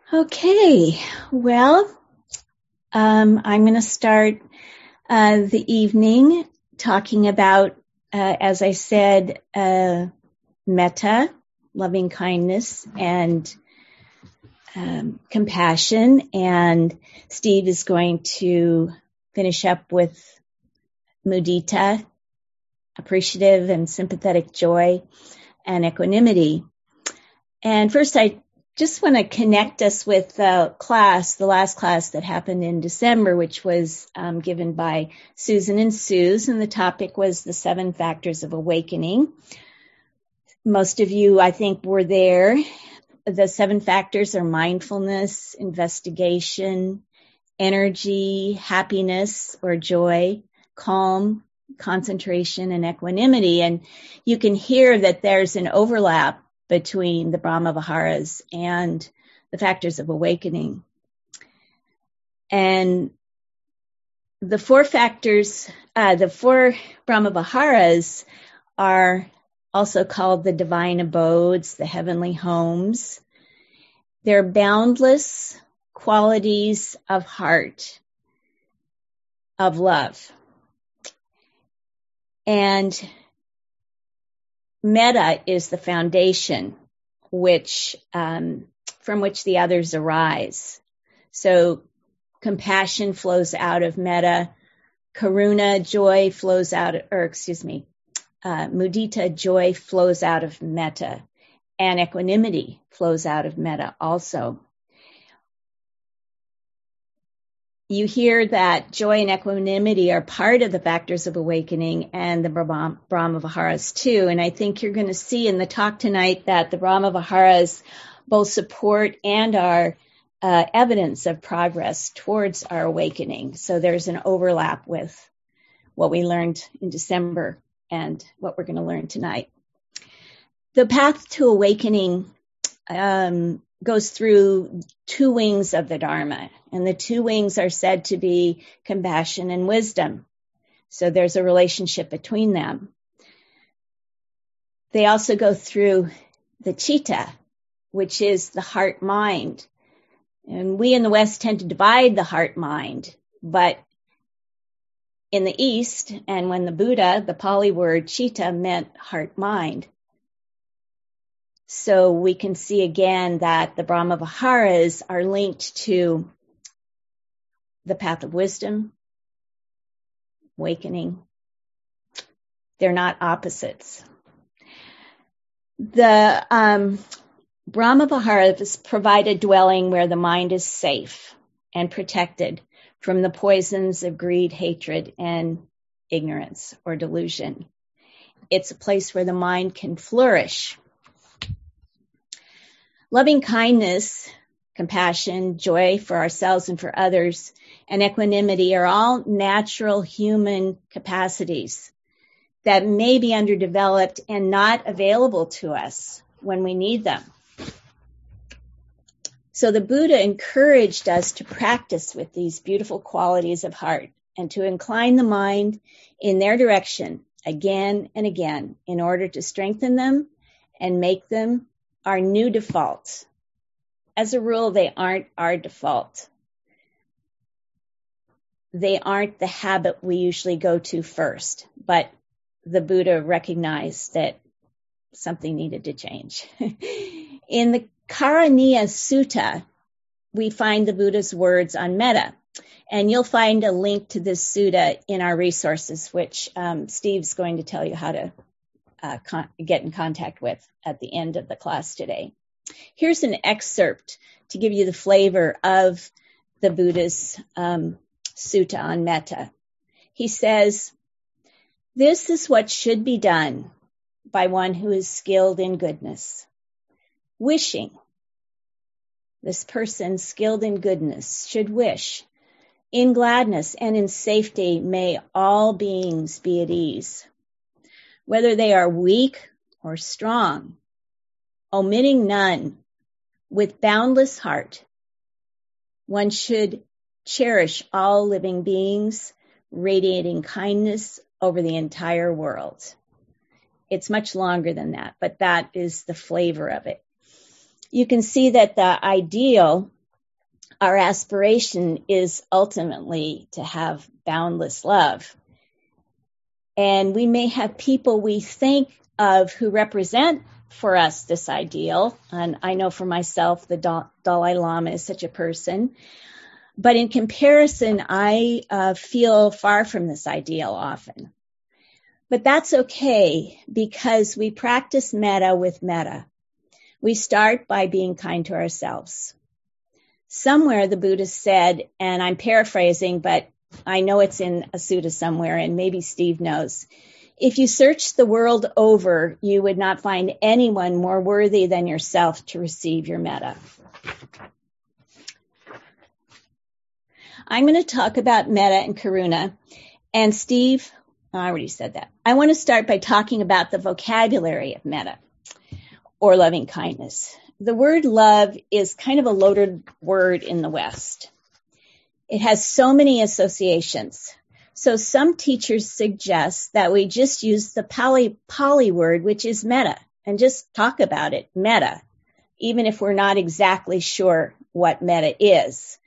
Okay, well, I'm going to start the evening talking about, as I said, metta, loving kindness, and compassion. And Steve is going to finish up with mudita, appreciative and sympathetic joy, and equanimity. And first, I just want to connect us with the last class that happened in December, which was given by Susan and Suze, and the topic was the 7 factors of awakening. Most of you, I think, were there. The 7 factors are mindfulness, investigation, energy, happiness or joy, calm, concentration, and equanimity. And you can hear that there's an overlap between the Brahma Viharas and the factors of awakening. And the 4 factors, the 4 Brahma Viharas are also called the divine abodes, the heavenly homes. They're boundless qualities of heart, of love. And metta is the foundation from which the others arise. So compassion flows out of metta, karuna, joy flows out, mudita, joy flows out of metta, and equanimity flows out of metta also. You hear that joy and equanimity are part of the factors of awakening and the Brahma Viharas too. And I think you're going to see in the talk tonight that the Brahma Viharas both support and are evidence of progress towards our awakening. So there's an overlap with what we learned in December and what we're going to learn tonight. The path to awakening goes through 2 wings of the Dharma, and the 2 wings are said to be compassion and wisdom. So there's a relationship between them. They also go through the citta, which is the heart-mind. And we in the West tend to divide the heart-mind, but in the East, and when the Buddha, the Pali word citta meant heart-mind. So we can see again that the Brahma Viharas are linked to the path of wisdom, awakening. They're not opposites. The Brahma Viharas provide a dwelling where the mind is safe and protected from the poisons of greed, hatred, and ignorance or delusion. It's a place where the mind can flourish. Loving kindness, compassion, joy for ourselves and for others, and equanimity are all natural human capacities that may be underdeveloped and not available to us when we need them. So the Buddha encouraged us to practice with these beautiful qualities of heart and to incline the mind in their direction again and again in order to strengthen them and make them our new default. As a rule, they aren't our default. They aren't the habit we usually go to first, but the Buddha recognized that something needed to change. In the Karaniya Sutta, we find the Buddha's words on metta, and you'll find a link to this sutta in our resources, which Steve's going to tell you how to get in contact with at the end of the class today. Here's an excerpt to give you the flavor of the Buddha's sutta on metta. He says, "This is what should be done by one who is skilled in goodness. Wishing, this person skilled in goodness should wish, in gladness and in safety may all beings be at ease. Whether they are weak or strong, omitting none, with boundless heart, one should cherish all living beings, radiating kindness over the entire world." It's much longer than that, but that is the flavor of it. You can see that the ideal Our aspiration is ultimately to have boundless love. And we may have people we think of who represent for us this ideal. And I know for myself, the Dalai Lama is such a person. But in comparison, I feel far from this ideal often. But that's okay, because we practice metta with metta. We start by being kind to ourselves. Somewhere the Buddha said, and I'm paraphrasing, but I know it's in a sutta somewhere, and maybe Steve knows, if you search the world over, you would not find anyone more worthy than yourself to receive your metta. I'm going to talk about metta and karuna. And Steve, I already said that. I want to start by talking about the vocabulary of metta, or loving kindness. The word love is kind of a loaded word in the West. It has so many associations. So some teachers suggest that we just use the Pali word, which is metta, and just talk about it, metta, even if we're not exactly sure what metta is.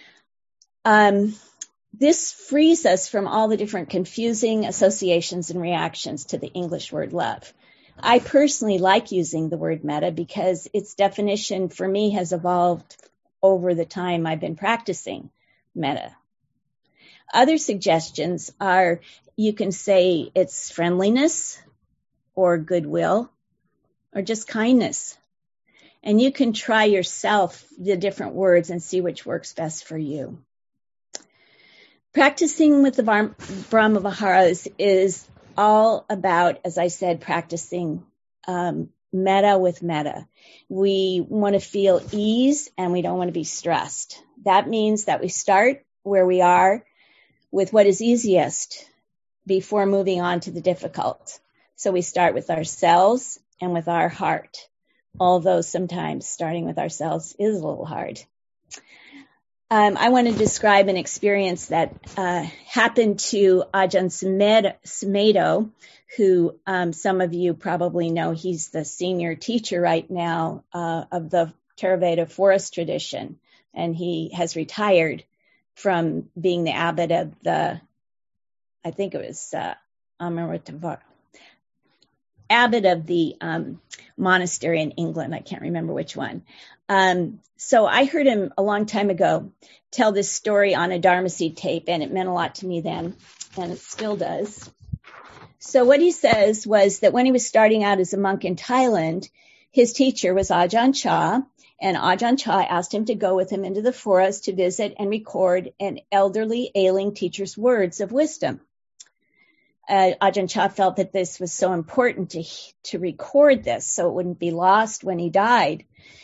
This frees us from all the different confusing associations and reactions to the English word love. I personally like using the word metta because its definition for me has evolved over the time I've been practicing metta. Other suggestions are, you can say it's friendliness or goodwill or just kindness. And you can try yourself the different words and see which works best for you. Practicing with the Brahmaviharas is all about, as I said, practicing metta with metta. We want to feel ease and we don't want to be stressed. That means that we start where we are with what is easiest before moving on to the difficult. So we start with ourselves and with our heart, although sometimes starting with ourselves is a little hard. I want to describe an experience that happened to Ajahn Sumedho, who some of you probably know. He's the senior teacher right now of the Theravada forest tradition, and he has retired from being the abbot of the, I think it was Amritava, abbot of the monastery in England. I can't remember which one. So I heard him a long time ago tell this story on a Dharma Seed tape, and it meant a lot to me then, and it still does. So what he says was that when he was starting out as a monk in Thailand, his teacher was Ajahn Chah, and Ajahn Chah asked him to go with him into the forest to visit and record an elderly, ailing teacher's words of wisdom. Ajahn Chah felt that this was so important to record this so it wouldn't be lost when he died.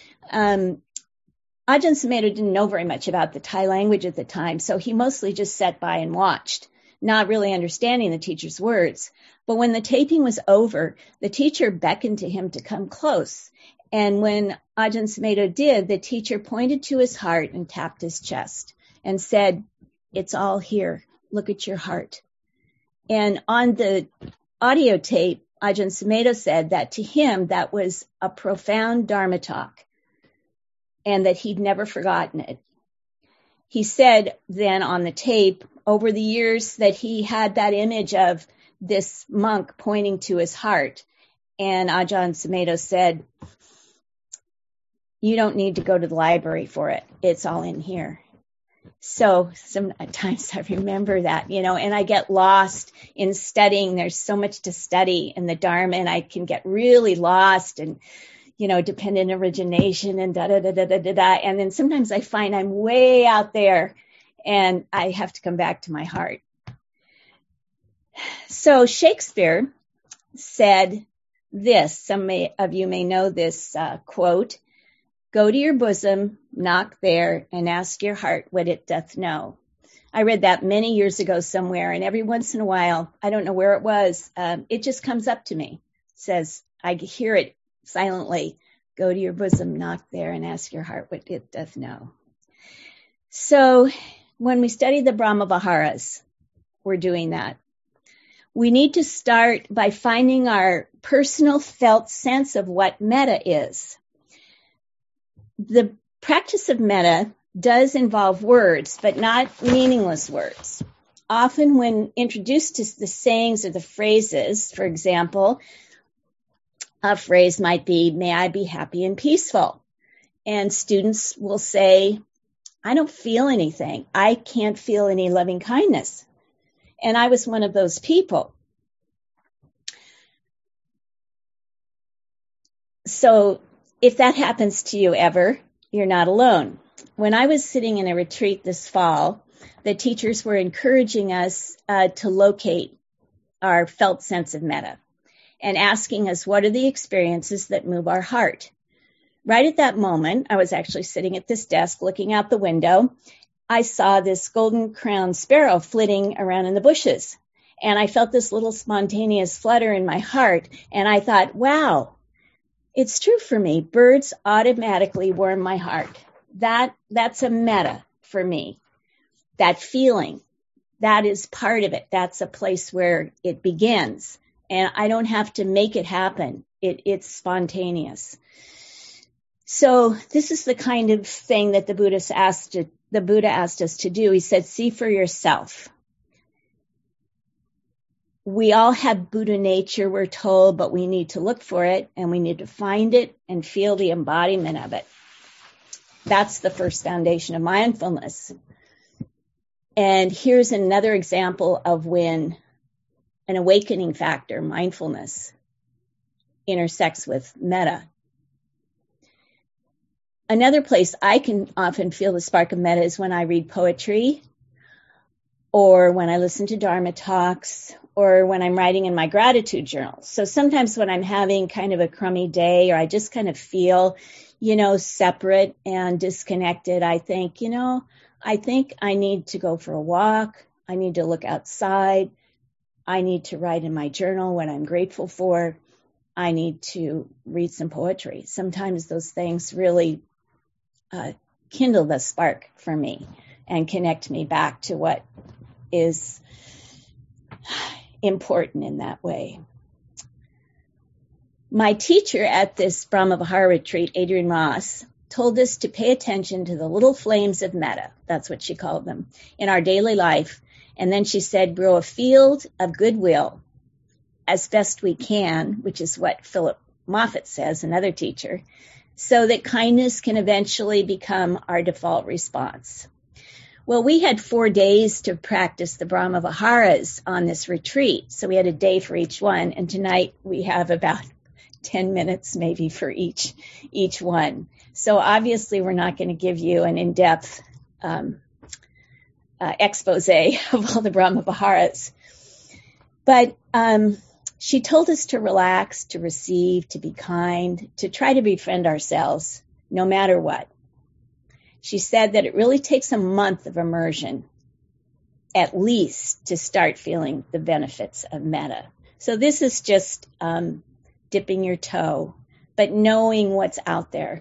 Ajahn Sumedho didn't know very much about the Thai language at the time, so he mostly just sat by and watched, not really understanding the teacher's words. But when the taping was over, the teacher beckoned to him to come close. And when Ajahn Sumedho did, the teacher pointed to his heart and tapped his chest and said, "It's all here. Look at your heart." And on the audio tape, Ajahn Sumedho said that to him, that was a profound Dharma talk, and that he'd never forgotten it. He said then on the tape, over the years, that he had that image of this monk pointing to his heart. And Ajahn Sumedho said, "You don't need to go to the library for it. It's all in here." So sometimes I remember that, and I get lost in studying. There's so much to study in the Dharma, and I can get really lost and, dependent origination and da-da-da-da-da-da. And then sometimes I find I'm way out there and I have to come back to my heart. So Shakespeare said this, some of you may know this quote, "Go to your bosom, knock there, and ask your heart what it doth know." I read that many years ago somewhere, and every once in a while, I don't know where it was, it just comes up to me. It says, I hear it silently, "Go to your bosom, knock there, and ask your heart what it doth know." So when we study the Brahmaviharas, we're doing that. We need to start by finding our personal felt sense of what metta is. The practice of metta does involve words, but not meaningless words. Often when introduced to the sayings or the phrases, for example, a phrase might be, may I be happy and peaceful. And students will say, I don't feel anything. I can't feel any loving kindness. And I was one of those people. So if that happens to you ever, you're not alone. When I was sitting in a retreat this fall, the teachers were encouraging us to locate our felt sense of metta and asking us, what are the experiences that move our heart? Right at that moment, I was actually sitting at this desk looking out the window. I saw this golden-crowned sparrow flitting around in the bushes, and I felt this little spontaneous flutter in my heart, and I thought, wow, it's true for me. Birds automatically warm my heart. That's a metta for me. That feeling, that is part of it. That's a place where it begins, and I don't have to make it happen. It's spontaneous. So this is the kind of thing that the Buddha asked us to do. He said, see for yourself. We all have Buddha nature, we're told, but we need to look for it, and we need to find it and feel the embodiment of it. That's the first foundation of mindfulness. And here's another example of when an awakening factor, mindfulness, intersects with metta. Another place I can often feel the spark of metta is when I read poetry, or when I listen to Dharma talks, or when I'm writing in my gratitude journal. So sometimes when I'm having kind of a crummy day, or I just kind of feel, separate and disconnected, I think, I need to go for a walk. I need to look outside. I need to write in my journal what I'm grateful for. I need to read some poetry. Sometimes those things really kindle the spark for me and connect me back to what is important in that way. My teacher at this Brahmavihara retreat, Adrienne Ross, told us to pay attention to the little flames of metta, that's what she called them, in our daily life. And then she said, grow a field of goodwill as best we can, which is what Philip Moffitt says, another teacher, so that kindness can eventually become our default response. Well, we had 4 days to practice the Brahmaviharas on this retreat, so we had a day for each one, and tonight we have about 10 minutes maybe for each one. So obviously we're not going to give you an in-depth expose of all the Brahmaviharas. But she told us to relax, to receive, to be kind, to try to befriend ourselves, no matter what. She said that it really takes a month of immersion, at least, to start feeling the benefits of metta. So this is just dipping your toe, but knowing what's out there.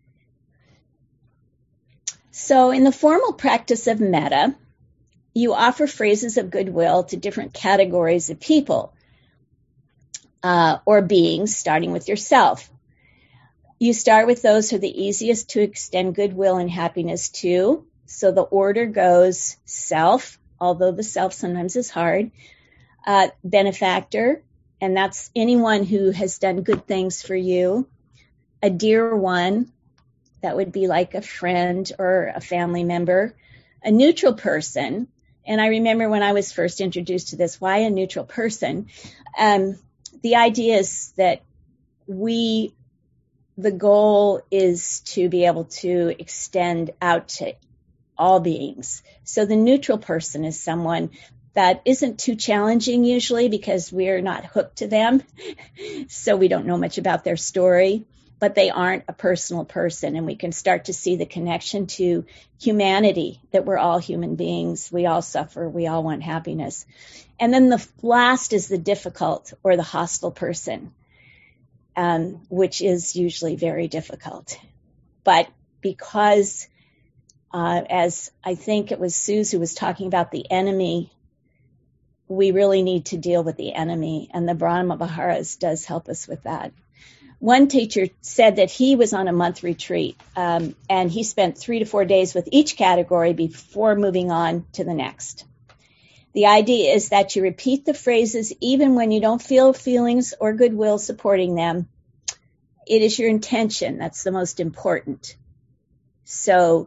So in the formal practice of metta, you offer phrases of goodwill to different categories of people or beings, starting with yourself. You start with those who are the easiest to extend goodwill and happiness to. So the order goes self, although the self sometimes is hard, benefactor, and that's anyone who has done good things for you, a dear one, that would be like a friend or a family member, a neutral person. And I remember when I was first introduced to this, why a neutral person? The idea is that the goal is to be able to extend out to all beings. So the neutral person is someone that isn't too challenging usually because we're not hooked to them. So we don't know much about their story, but they aren't a personal person. And we can start to see the connection to humanity, that we're all human beings. We all suffer. We all want happiness. And then the last is the difficult or the hostile person, which is usually very difficult. But because, as I think it was Suze who was talking about the enemy, we really need to deal with the enemy, and the Brahmaviharas does help us with that. One teacher said that he was on a month retreat, and he spent 3 to 4 days with each category before moving on to the next. The idea is that you repeat the phrases even when you don't feel feelings or goodwill supporting them. It is your intention that's the most important. So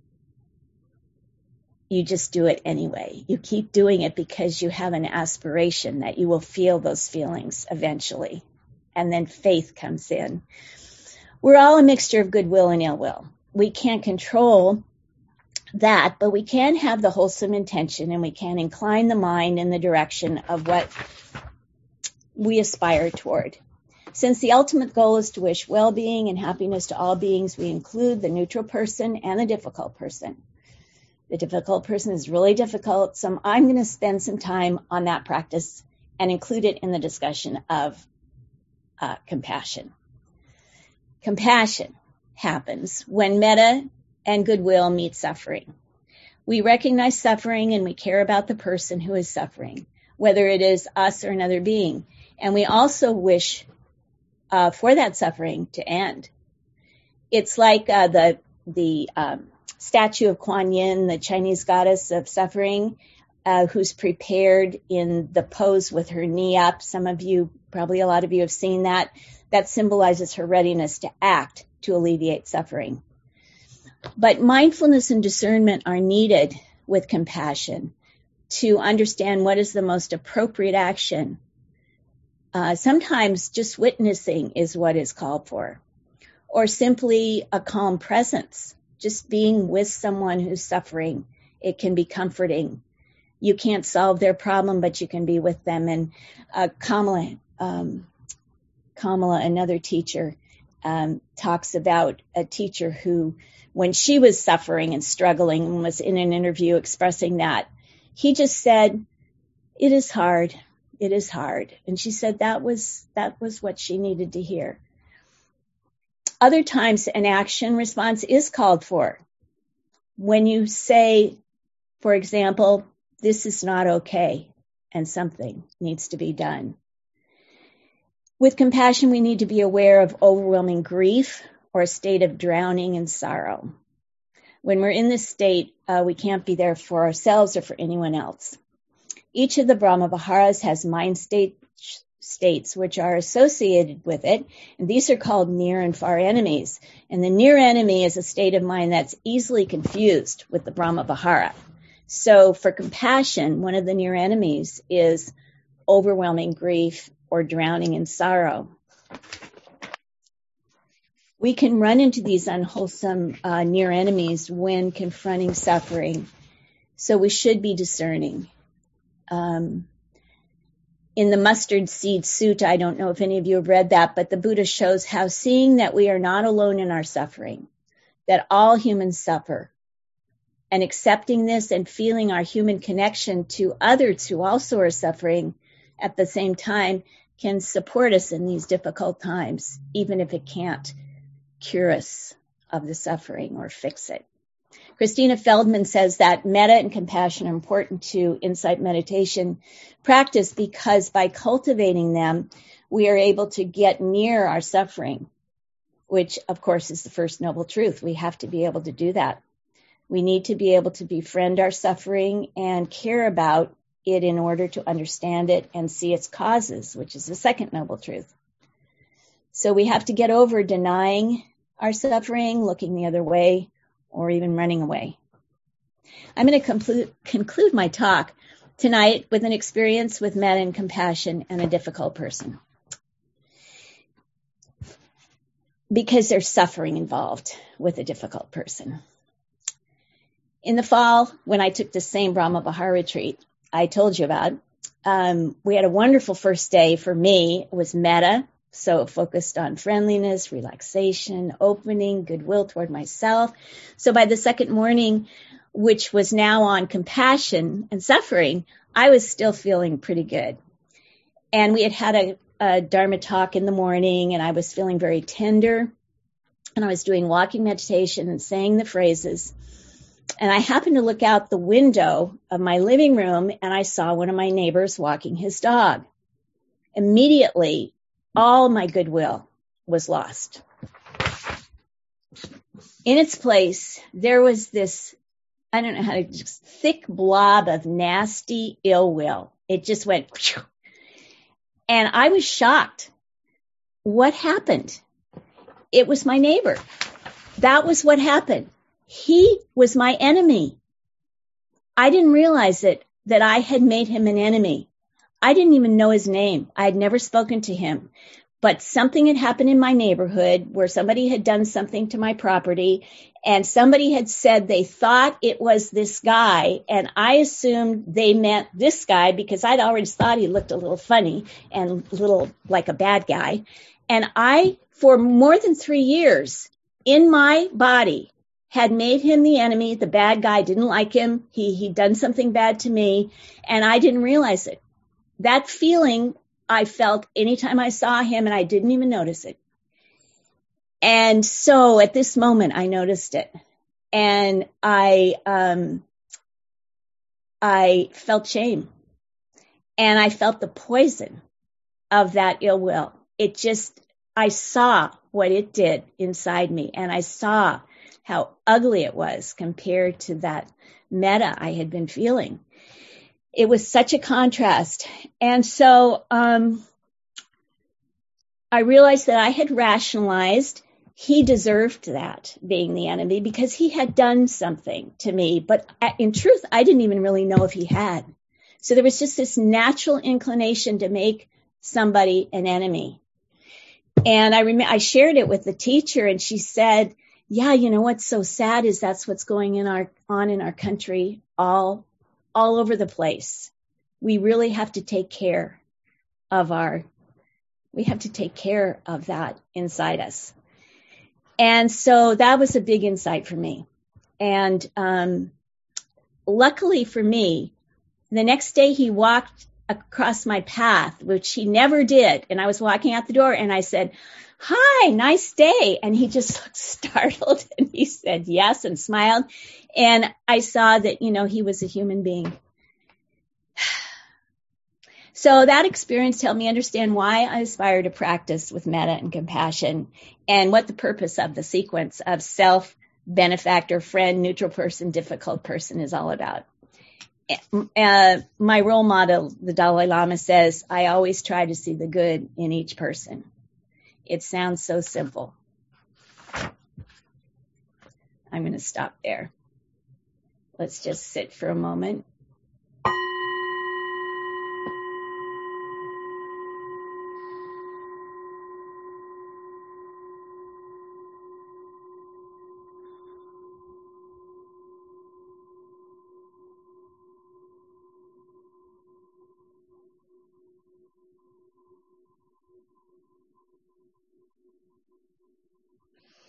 you just do it anyway. You keep doing it because you have an aspiration that you will feel those feelings eventually. And then faith comes in. We're all a mixture of goodwill and ill will. We can't control that, but we can have the wholesome intention, and we can incline the mind in the direction of what we aspire toward. Since the ultimate goal is to wish well-being and happiness to all beings, we include the neutral person and the difficult person. The difficult person is really difficult, so I'm going to spend some time on that practice and include it in the discussion of compassion. Compassion happens when metta and goodwill meet suffering. We recognize suffering and we care about the person who is suffering, whether it is us or another being. And we also wish for that suffering to end. It's like the statue of Kuan Yin, the Chinese goddess of suffering, who's prepared in the pose with her knee up. Some of you, probably a lot of you have seen that. That symbolizes her readiness to act to alleviate suffering. But mindfulness and discernment are needed with compassion to understand what is the most appropriate action. Sometimes just witnessing is what is called for, or simply a calm presence, just being with someone who's suffering. It can be comforting. You can't solve their problem, but you can be with them. And Kamala, another teacher, talks about a teacher who, when she was suffering and struggling and was in an interview expressing that, he just said, "It is hard. It is hard." And she said that was what she needed to hear. Other times an action response is called for. When you say, for example, "This is not okay," and something needs to be done. With compassion, we need to be aware of overwhelming grief or a state of drowning in sorrow. When we're in this state, we can't be there for ourselves or for anyone else. Each of the Brahma-Viharas has mind states which are associated with it, and these are called near and far enemies. And the near enemy is a state of mind that's easily confused with the Brahma-Vihara. So for compassion, one of the near enemies is overwhelming grief or drowning in sorrow. We can run into these unwholesome near enemies when confronting suffering, so we should be discerning. In the Mustard Seed Sutta, I don't know if any of you have read that, but the Buddha shows how seeing that we are not alone in our suffering, that all humans suffer, and accepting this and feeling our human connection to others who also are suffering at the same time can support us in these difficult times, even if it can't cure us of the suffering or fix it. Christina Feldman says that metta and compassion are important to insight meditation practice because by cultivating them, we are able to get near our suffering, which of course is the first noble truth. We have to be able to do that. We need to be able to befriend our suffering and care about it in order to understand it and see its causes, which is the second noble truth. So we have to get over denying our suffering, looking the other way, or even running away. I'm going to conclude my talk tonight with an experience with metta and compassion and a difficult person. Because there's suffering involved with a difficult person. In the fall, when I took the same Brahma-Vihara retreat I told you about, we had a wonderful first day for me. It was metta, so focused on friendliness, relaxation, opening, goodwill toward myself. So by the second morning, which was now on compassion and suffering, I was still feeling pretty good. And we had a Dharma talk in the morning, and I was feeling very tender. And I was doing walking meditation and saying the phrases. And I happened to look out the window of my living room, and I saw one of my neighbors walking his dog. Immediately, all my goodwill was lost. In its place, there was this, I don't know how to, just thick blob of nasty ill will. It just went, and I was shocked. What happened? It was my neighbor. That was what happened. He was my enemy. I didn't realize that I had made him an enemy. I didn't even know his name. I had never spoken to him. But something had happened in my neighborhood where somebody had done something to my property, and somebody had said they thought it was this guy, and I assumed they meant this guy because I'd already thought he looked a little funny and a little like a bad guy. And I, for more than 3 years, in my body, had made him the enemy. The bad guy, didn't like him. He'd done something bad to me, and I didn't realize it. That feeling I felt anytime I saw him, and I didn't even notice it. And so at this moment, I noticed it. And I felt shame. And I felt the poison of that ill will. I saw what it did inside me. And I saw how ugly it was compared to that metta I had been feeling. It was such a contrast. And so I realized that I had rationalized he deserved that, being the enemy, because he had done something to me. But in truth, I didn't even really know if he had. So there was just this natural inclination to make somebody an enemy. And I shared it with the teacher, and she said, yeah, you know what's so sad is that's what's going on in our country all over the place. We really have to take care of that inside us. And so that was a big insight for me. And luckily for me, the next day he walked across my path, which he never did. And I was walking out the door and I said, hi, nice day. And he just looked startled and he said yes and smiled. And I saw that, he was a human being. So that experience helped me understand why I aspire to practice with metta and compassion, and what the purpose of the sequence of self, benefactor, friend, neutral person, difficult person is all about. My role model, the Dalai Lama, says, I always try to see the good in each person. It sounds so simple. I'm going to stop there. Let's just sit for a moment.